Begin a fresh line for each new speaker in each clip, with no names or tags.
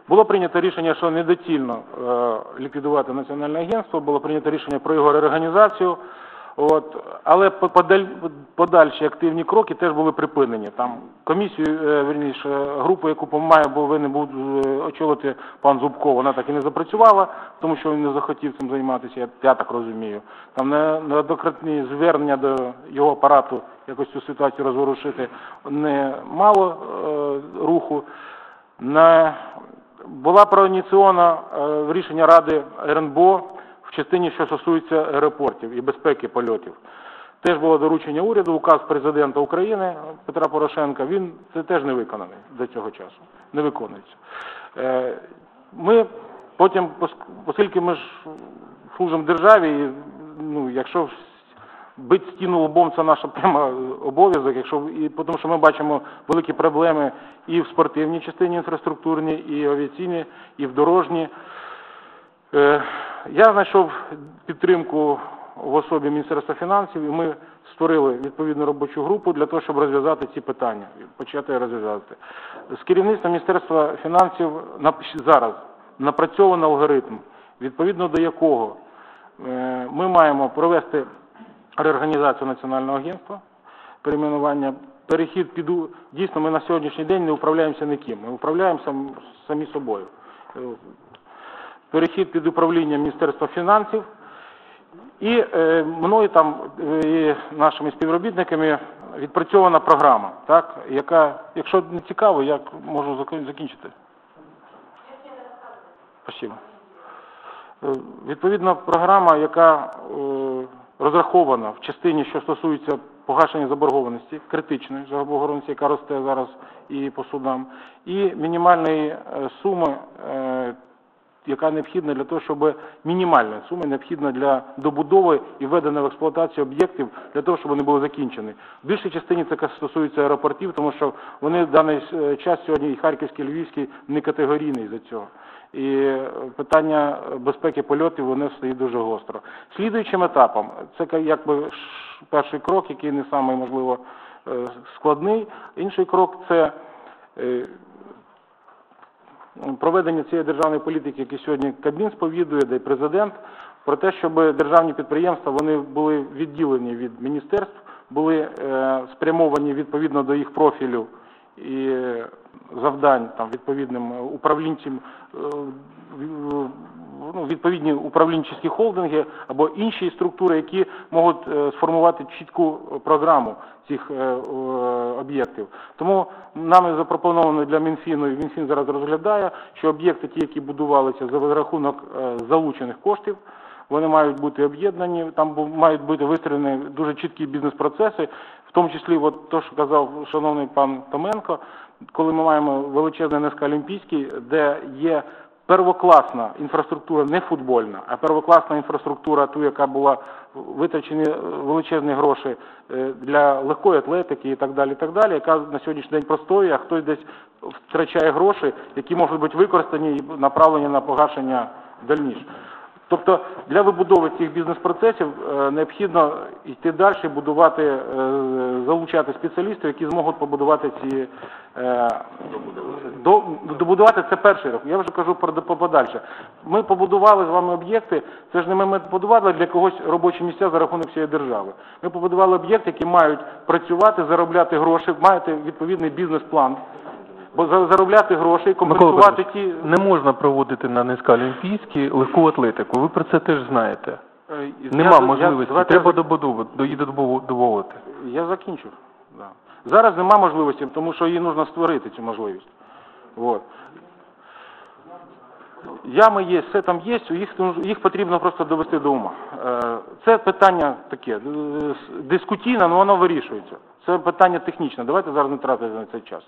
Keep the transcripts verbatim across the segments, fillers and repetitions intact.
Було прийнято рішення, що недоцільно е, ліквідувати Національне агентство, було прийнято рішення про його реорганізацію, от, але подаль, подальші активні кроки теж були припинені. Там комісію, е, верніше, групу, яку має повинен був очолити пан Зубко, вона так і не запрацювала, тому що він не захотів цим займатися, я, я так розумію. Там неоднократні звернення до його апарату якось цю ситуацію розворушити не мало е, руху. На Була проініційована е, рішення Ради ер ен бе о в частині, що стосується аеропортів і безпеки польотів. Теж було доручення уряду, указ президента України Петра Порошенка, він це теж не виконаний до цього часу, не виконується. Е, ми потім, оскільки ми ж служимо державі, і, ну, якщо бити стіну лобом – це наша пряма обов'язок, якщо і тому, що ми бачимо великі проблеми і в спортивній частині інфраструктурній, і авіаційній, і в дорожній. Е, я знайшов підтримку в особі Міністерства фінансів, і ми створили відповідну робочу групу для того, щоб розв'язати ці питання, почати розв'язати. З керівництвом Міністерства фінансів зараз напрацьовано алгоритм, відповідно до якого е, ми маємо провести реорганізацію Національного агентства, перейменування, перехід під... Дійсно, ми на сьогоднішній день не управляємося ніким, ми управляємося самі собою. Перехід під управління Міністерства фінансів і е, мною там і нашими співробітниками відпрацьована програма, так, яка, якщо не цікаво, я можу закінчити. Спасибо. Відповідна програма, яка е, розрахована в частині, що стосується погашення заборгованості, критичної заборгованості, яка росте зараз і по судам, і мінімальної суми, яка необхідна для того, щоб мінімальна сума необхідна для добудови і введення в експлуатацію об'єктів, для того, щоб вони були закінчені. В більшій частині це стосується аеропортів, тому що вони в даний час сьогодні і Харківський, і Львівський не категорійний за цього. І питання безпеки польотів, вони стоїть дуже гостро. Слідуючим етапом, це якби перший крок, який не самий, можливо, складний. Інший крок – це проведення цієї державної політики, яку сьогодні Кабмін сповідує, де й президент, про те, щоб державні підприємства, вони були відділені від міністерств, були спрямовані відповідно до їх профілю і завдань там відповідним управлінцям, ну, відповідні управлінчі холдинги або інші структури, які можуть сформувати чітку програму цих об'єктів. Тому нами запропоновано для Мінфіну, і Мінфін зараз розглядає, що об'єкти, ті, які будувалися за рахунок залучених коштів, вони мають бути об'єднані, там мають бути вистроєні дуже чіткі бізнес-процеси, в тому числі, от те, що казав шановний пан Томенко, коли ми маємо величезний ен ес ка Олімпійський, де є первокласна інфраструктура, не футбольна, а первокласна інфраструктура, ту, яка була витрачені величезні гроші для легкої атлетики і так далі, і так далі, яка на сьогоднішній день простоює, а хтось десь втрачає гроші, які можуть бути використані і направлені на погашення дальніше. Тобто для вибудови цих бізнес-процесів необхідно йти далі, будувати, залучати спеціалістів, які зможуть побудувати ці, добудувати це перший рік. Я вже кажу про подальше. Ми побудували з вами об'єкти, це ж не ми побудували для когось робочі місця за рахунок всієї держави. Ми побудували об'єкти, які мають працювати, заробляти гроші, маєте відповідний бізнес-план. Бо заробляти гроші, компенсувати ті...
Не можна проводити на ен ес ка Олімпійській легку атлетику, ви про це теж знаєте. Нема я, можливості, я, треба я... добудовувати.
Я закінчу. Да. Зараз нема можливості, тому що їй потрібно створити цю можливість. Вот. Ями є, все там є, їх, їх потрібно просто довести до ума. Це питання таке, дискутійне, але воно вирішується. Це питання технічне, давайте зараз не тратити на цей час.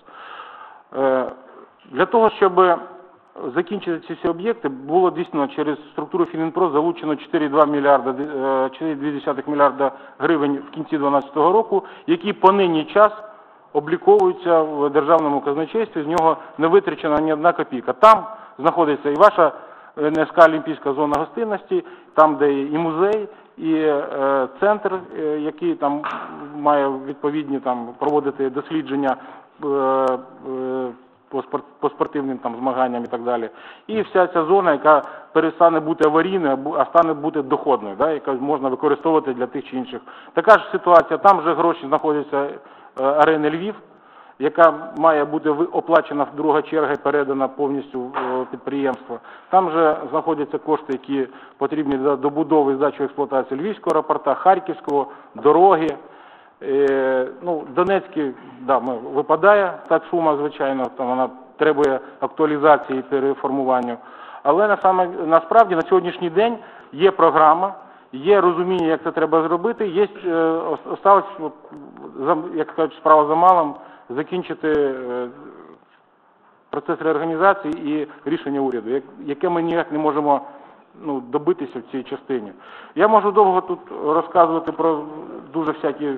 Для того, щоб закінчити ці всі об'єкти, було дійсно через структуру Фінінпро залучено чотири цілих дві десятих мільярда гривень в кінці дві тисячі дванадцятого року, які по нині час обліковуються в державному казначействі, з нього не витрачена ні одна копійка. Там знаходиться і ваша ен ес ка Олімпійська зона гостинності, там, де і музей, і е, центр, е, який там має відповідні там проводити дослідження е, е, по, спорт, по спортивним там змаганням і так далі. І вся ця зона, яка перестане бути аварійною, а стане бути доходною, да, яка можна використовувати для тих чи інших. Така ж ситуація, там вже гроші знаходяться е, арени Львів, яка має бути оплачена друга черга і передана повністю в підприємство. Там же знаходяться кошти, які потрібні для добудови і здачі в експлуатацію Львівського аеропорта, Харківського, дороги. Е, ну, Донецький, да, випадає та сума, звичайно, там вона требує актуалізації і переформування. Але на саме, насправді на сьогоднішній день є програма, є розуміння, як це треба зробити, є, е, осталось, як кажуть, справа за малим, закінчити е, процес реорганізації і рішення уряду, яке ми ніяк не можемо ну, добитися в цій частині. Я можу довго тут розказувати про дуже всякі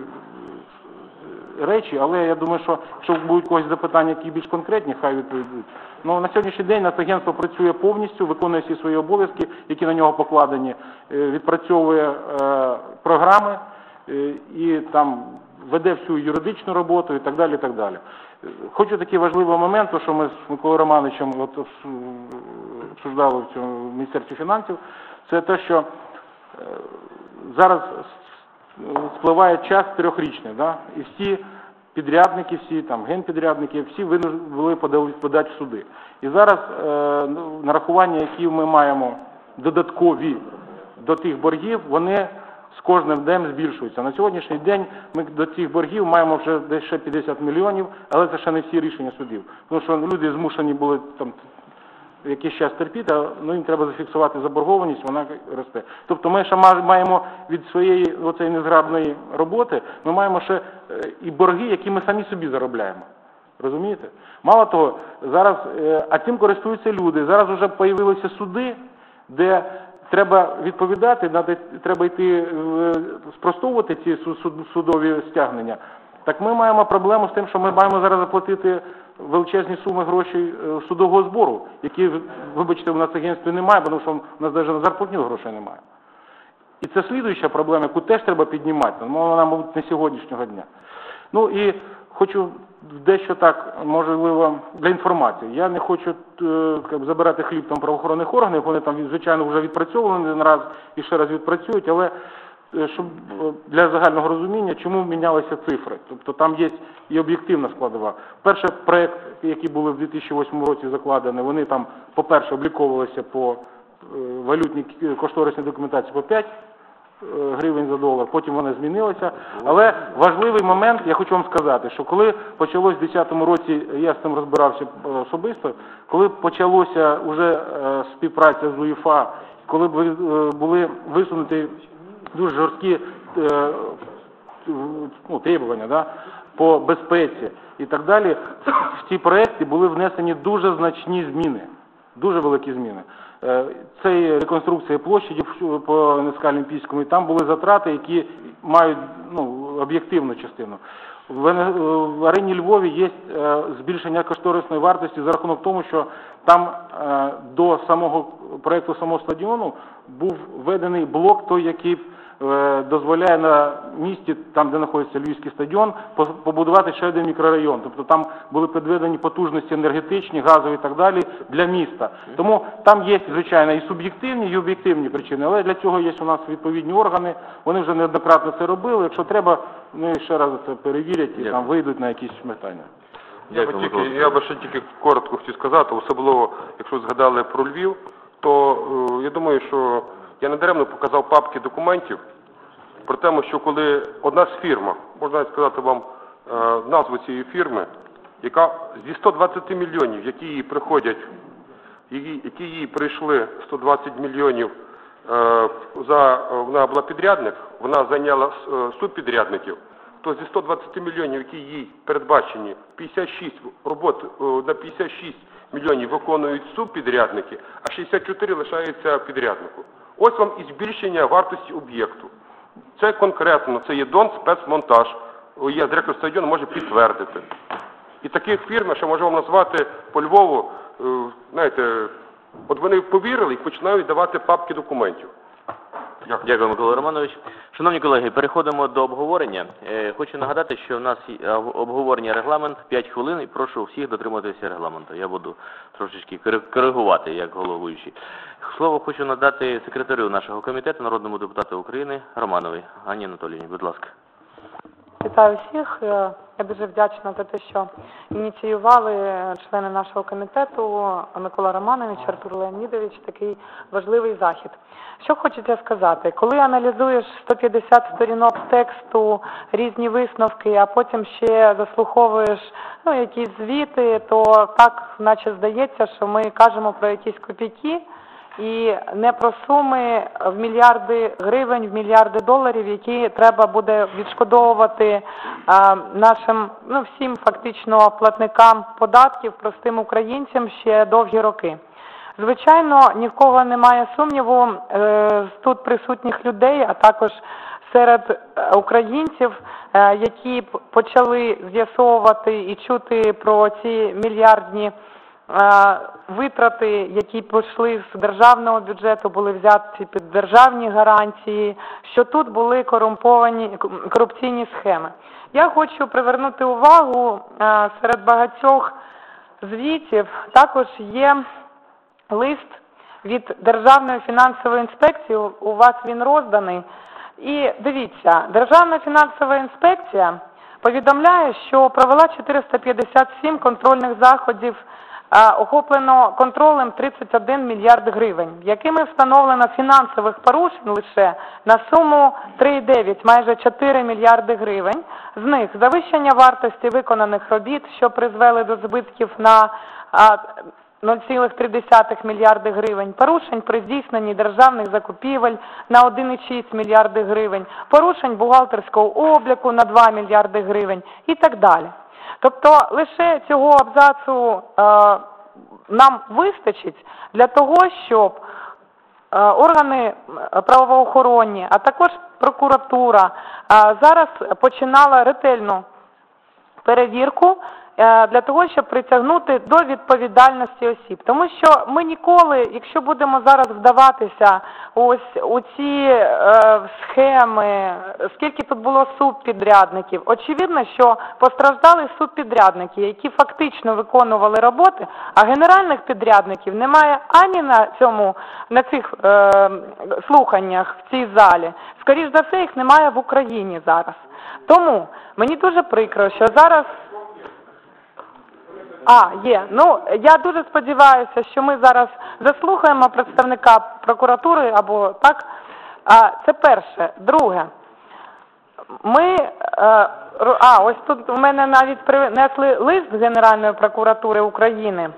речі, але я думаю, що якщо будуть у когось запитання, які більш конкретні, хай відповідуть. Ну, на сьогоднішній день Нацагентство працює повністю, виконує всі свої обов'язки, які на нього покладені, відпрацьовує е, програми е, і там веде всю юридичну роботу і так далі, і так далі. Хочу такий важливий момент, то, що ми з Миколою Романовичем от, обсуждали в цьому Міністерстві фінансів, це те, що е, зараз спливає час трьохрічний, да? І всі підрядники, всі там генпідрядники, всі були подати в суди. І зараз е, нарахування, які ми маємо додаткові до тих боргів, вони з кожним днем збільшуються. На сьогоднішній день ми до цих боргів маємо вже десь ще п'ятдесят мільйонів, але це ще не всі рішення судів. Тому що люди змушені були там якийсь час терпіти, а ну, їм треба зафіксувати заборгованість, вона росте. Тобто ми ще маємо від своєї оцеї незграбної роботи, ми маємо ще і борги, які ми самі собі заробляємо. Розумієте? Мало того, зараз, а цим користуються люди. Зараз вже з'явилися суди, де треба відповідати, треба йти спростовувати ці судові стягнення. Так ми маємо проблему з тим, що ми маємо зараз заплатити величезні суми грошей судового збору, які, вибачте, в нас в агентстві немає, тому що в нас навіть на зарплатню грошей немає. І це слідуюча проблема, яку теж треба піднімати, але вона, мабуть, не сьогоднішнього дня. Ну і хочу дещо так, можливо, для інформації. Я не хочу е, забирати хліб там правоохоронних органів, вони там, звичайно, вже відпрацьовували один раз і ще раз відпрацюють, але щоб для загального розуміння, чому мінялися цифри. Тобто там є і об'єктивна складова. Перший проєкт, які були в дві тисячі восьмому році закладені, вони там, по-перше, обліковувалися по валютній кошторисній документації по п'ять гривень за долар, потім вони змінилися. Але важливий момент, я хочу вам сказати, що коли почалось в дві тисячі десятому році, я з цим розбирався особисто, коли почалося вже співпраця з УЄФА, коли були висунуті дуже жорсткі е, ну, требування, да, по безпеці і так далі, в ці проекти були внесені дуже значні зміни, дуже великі зміни. Е, це і реконструкція площаді по Низькоолімпійському, і там були затрати, які мають ну, об'єктивну частину. В, в арені Львові є е, збільшення кошторисної вартості за рахунок тому, що там е, до самого проєкту самого стадіону був введений блок, той, який е, дозволяє на місці, там де знаходиться Львівський стадіон, побудувати ще один мікрорайон. Тобто там були підведені потужності енергетичні, газові і так далі для міста. Тому там є, звичайно, і суб'єктивні, і об'єктивні причини, але для цього є у нас відповідні органи, вони вже неоднократно це робили. Якщо треба, вони ще раз це перевірять і там вийдуть на якісь питання.
Я би тільки, я би ще тільки коротко хотів сказати, особливо, якщо згадали про Львів, то е, я думаю, що я недаремно показав папки документів про те, що коли одна з фірм, можна сказати вам е, назву цієї фірми, яка зі сто двадцять мільйонів, які їй приходять, які, які їй прийшли сто двадцять мільйонів, е, за, вона була підрядник, вона зайняла е, субпідрядників, то зі сто двадцять мільйонів, які їй передбачені, п'ятдесят шість робот на п'ятдесят шість мільйонів виконують субпідрядники, а шістдесят чотири лишаються підряднику. Ось вам і збільшення вартості об'єкту. Це конкретно, це є Дон спецмонтаж. Я директор стадіону може підтвердити. І таких фірм, що можу вам назвати по Львову, знаєте, от вони повірили і починають давати папки документів. Дякую.
Дякую, Микола Романович. Шановні колеги, переходимо до обговорення. Е, Хочу нагадати, що в нас є обговорення регламент п'ять хвилин, і прошу всіх дотримуватися регламенту. Я буду трошечки кори- коригувати, як головуючий. Слово хочу надати секретарю нашого комітету, народному депутату України Романовій Анні Анатоліївні. Будь ласка.
Вітаю всіх. Е, Я дуже вдячна за те, що ініціювали члени нашого комітету Микола Романович, Артур Леонідович такий важливий захід. Що хочеться сказати? Коли аналізуєш сто п'ятдесят сторінок тексту, різні висновки, а потім ще заслуховуєш ну, якісь звіти, то так наче здається, що ми кажемо про якісь копійки, і не про суми в мільярди гривень, в мільярди доларів, які треба буде відшкодовувати а, нашим, ну, всім фактично платникам податків, простим українцям ще довгі роки. Звичайно, ні в кого немає сумніву е, з тут присутніх людей, а також серед українців, е, які почали з'ясовувати і чути про ці мільярдні витрати, які пішли з державного бюджету, були взяті під державні гарантії, що тут були корумповані, корупційні схеми. Я хочу привернути увагу, серед багатьох звітів також є лист від Державної фінансової інспекції, у вас він розданий. І дивіться, Державна фінансова інспекція повідомляє, що провела чотириста п'ятдесят сім контрольних заходів, охоплено контролем тридцять один мільярд гривень, якими встановлено фінансових порушень лише на суму три цілих дев'ять, майже чотири мільярди гривень. З них завищення вартості виконаних робіт, що призвели до збитків на нуль цілих три десятих мільярди гривень, порушень при здійсненні державних закупівель на один цілих шість мільярди гривень, порушень бухгалтерського обліку на два мільярди гривень і так далі. Тобто лише цього абзацу е, нам вистачить для того, щоб е, органи правоохоронні, а також прокуратура е, зараз починала ретельну перевірку е, для того, щоб притягнути до відповідальності осіб. Тому що ми ніколи, якщо будемо зараз вдаватися ось у ці е, схеми, скільки тут було субпідрядників, очевидно, що постраждали субпідрядники, які фактично виконували роботи, а генеральних підрядників немає ані на цьому, на цих е, слуханнях в цій залі. Скоріш за все, їх немає в Україні зараз. Тому мені дуже прикро, що зараз... А, є. Ну, я дуже сподіваюся, що ми зараз заслухаємо представника прокуратури або так. А, це перше. Друге. Ми, а, ось тут у мене навіть принесли лист з Генеральної прокуратури України,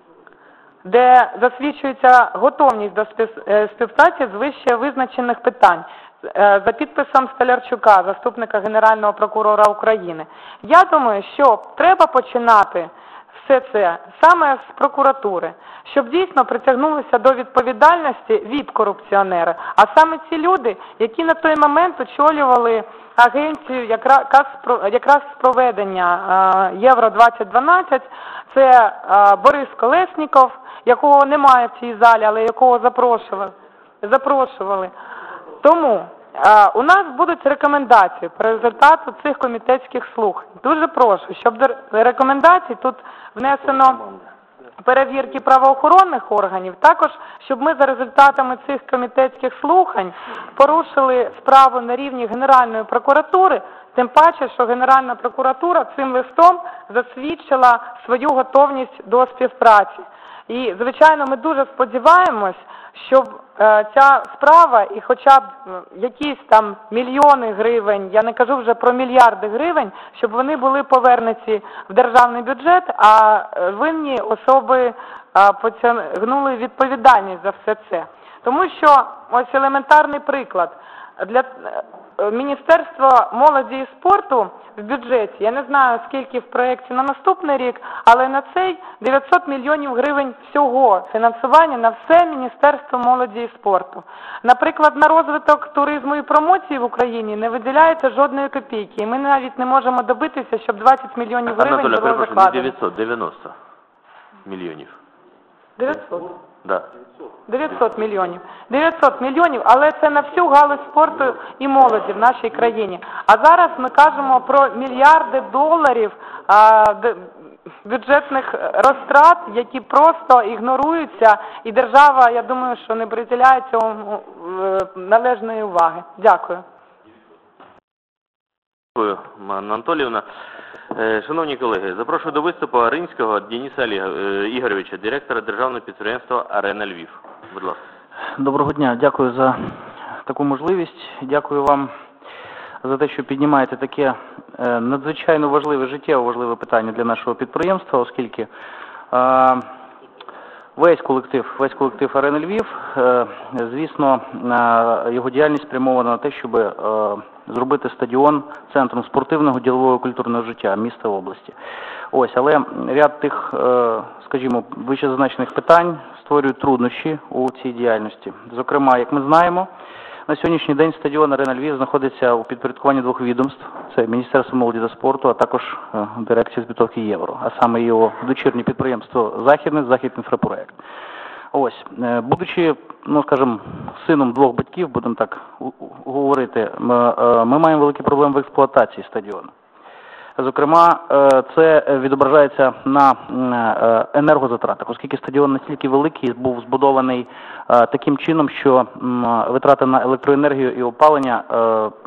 де засвідчується готовність до співпраці з вище визначених питань за підписом Столярчука, заступника Генерального прокурора України. Я думаю, що треба починати все це саме з прокуратури, щоб дійсно притягнулися до відповідальності віп-корупціонери, а саме ці люди, які на той момент очолювали агенцію якраз, якраз з проведення Євро двадцять дванадцять, це Борис Колесніков, якого немає в цій залі, але якого запрошували. запрошували. Тому у нас будуть рекомендації по результату цих комітетських слухань. Дуже прошу, щоб до рекомендацій тут внесено перевірки правоохоронних органів, також, щоб ми за результатами цих комітетських слухань порушили справу на рівні Генеральної прокуратури, тим паче, що Генеральна прокуратура цим листом засвідчила свою готовність до співпраці. І, звичайно, ми дуже сподіваємось, щоб е, ця справа і хоча б якісь там мільйони гривень, я не кажу вже про мільярди гривень, щоб вони були повернуті в державний бюджет, а винні особи е, потягнули відповідальність за все це. Тому що, ось елементарний приклад, для Міністерства молоді і спорту в бюджеті, я не знаю, скільки в проєкті на наступний рік, але на цей дев'ятсот мільйонів гривень всього фінансування на все Міністерство молоді і спорту. Наприклад, на розвиток туризму і промоції в Україні не виділяється жодної копійки, і ми навіть не можемо добитися, щоб двадцять мільйонів гривень було закладено.
Анатолій, перепрошую, не дев'ятсот, дев'яносто мільйонів.
дев'ятсот.
Да.
дев'ятсот мільйонів. дев'ятсот мільйонів, але це на всю галузь спорту і молоді в нашій країні. А зараз ми кажемо про мільярди доларів а, д- бюджетних розтрат, які просто ігноруються, і держава, я думаю, що не приділяє цьому е, належної уваги. Дякую.
Дякую, Анна Анатоліївна. Е, Шановні колеги, запрошую до виступу Аринського Дениса Олег- е, Ігоровича, директора державного підприємства «Арена Львів». Будь ласка.
Доброго дня, дякую за таку можливість. Дякую вам за те, що піднімаєте таке е, надзвичайно важливе, життєво важливе питання для нашого підприємства, оскільки е, весь колектив, весь колектив «Арени Львів», е, звісно, е, його діяльність спрямована на те, щоб е, зробити стадіон центром спортивного, ділового і культурного життя міста області. Ось, але ряд тих, е, скажімо, вищезазначених питань створюють труднощі у цій діяльності. Зокрема, як ми знаємо, на сьогоднішній день стадіон «Арена Львів» знаходиться у підпорядкуванні двох відомств. Це Міністерство молоді та спорту, а також е, Дирекція з підготовки Євро, а саме його дочірнє підприємство «Західне», «Західінфропроект». Ось, е, будучи, ну, скажімо, сином двох батьків, будемо так у- у- говорити, ми, е, ми маємо великі проблеми в експлуатації стадіону. Зокрема, е, це відображається на е, енергозатратах, оскільки стадіон настільки великий, був збудований е, таким чином, що м, витрати на електроенергію і опалення е,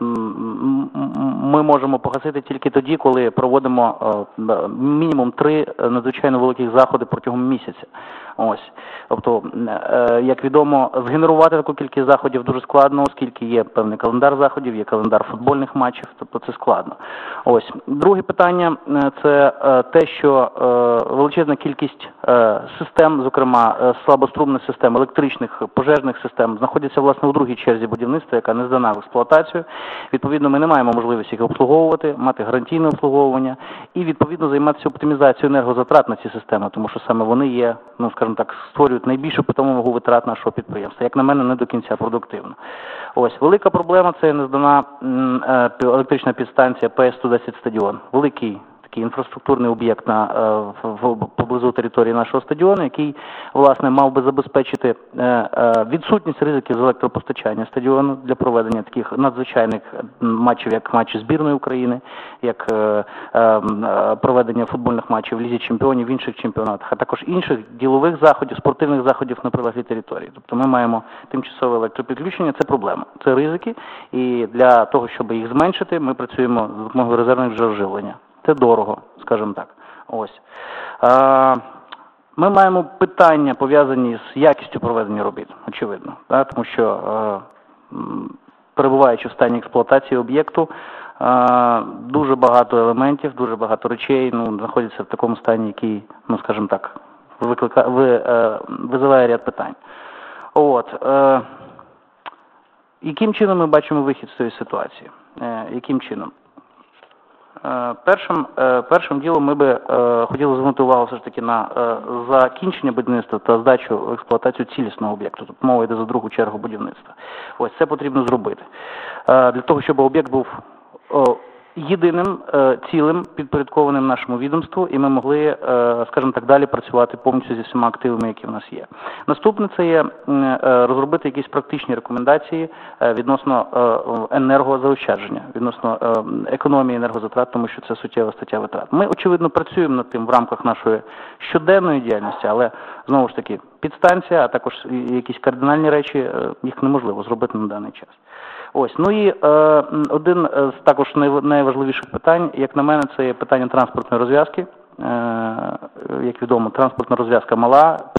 м, м, ми можемо погасити тільки тоді, коли проводимо е, б- мінімум три надзвичайно великих заходи протягом місяця. Ось, тобто, е, як відомо, згенерувати таку кількість заходів дуже складно, оскільки є певний календар заходів, є календар футбольних матчів, тобто це складно. Ось, друге питання е, – це е, те, що е, величезна кількість е, систем, зокрема е, слабострумних систем, електричних, пожежних систем, знаходяться, власне, у другій черзі будівництва, яка не здана в експлуатацію. Відповідно, ми не маємо можливості їх обслуговувати, мати гарантійне обслуговування і, відповідно, займатися оптимізацією енергозатрат на ці системи, тому що саме вони є, ну, скажімо так, створюють найбільшу питому вагу витрат нашого підприємства. Як на мене, не до кінця продуктивно. Ось, велика проблема – це нездана м, е, електрична підстанція Пе Ес сто десять стадіон. Великий такий інфраструктурний об'єкт на е, в, в поблизу території нашого стадіону, який, власне, мав би забезпечити е, е, відсутність ризиків з електропостачання стадіону для проведення таких надзвичайних матчів, як матчі збірної України, як е, е, проведення футбольних матчів в Лізі чемпіонів, в інших чемпіонатах, а також інших ділових заходів, спортивних заходів на прилеглій території. Тобто ми маємо тимчасове електропідключення, це проблема, це ризики, і для того, щоб їх зменшити, ми працюємо за допомогою резервних джерел живлення. Це дорого, скажімо так. Ось. А, ми маємо питання, пов'язані з якістю проведення робіт, очевидно. Да? Тому що, а, м, перебуваючи в стані експлуатації об'єкту, а, дуже багато елементів, дуже багато речей ну, знаходяться в такому стані, який, ну, скажімо так, виклика, ви, е, визиває ряд питань. От. Е, яким чином ми бачимо вихід з цієї ситуації? Е, яким чином? Е, Першим, е, першим ділом ми би е, хотіли звернути увагу все ж таки на е, закінчення будівництва та здачу в експлуатацію цілісного об'єкту. Тобто мова йде за другу чергу будівництва. Ось це потрібно зробити. Е, для того, щоб об'єкт був о, єдиним е, цілим, підпорядкованим нашому відомству, і ми могли, е, скажімо так, далі працювати повністю зі всіма активами, які в нас є. Наступне – це є е, розробити якісь практичні рекомендації е, відносно е, енергозаощадження, відносно е, економії енергозатрат, тому що це суттєва стаття витрат. Ми, очевидно, працюємо над тим в рамках нашої щоденної діяльності, але, знову ж таки, підстанція, а також якісь кардинальні речі, е, їх неможливо зробити на даний час. Ось, ну і е, один з також найважливіших питань, як на мене, це є питання транспортної розв'язки. Е, як відомо, транспортна розв'язка мала,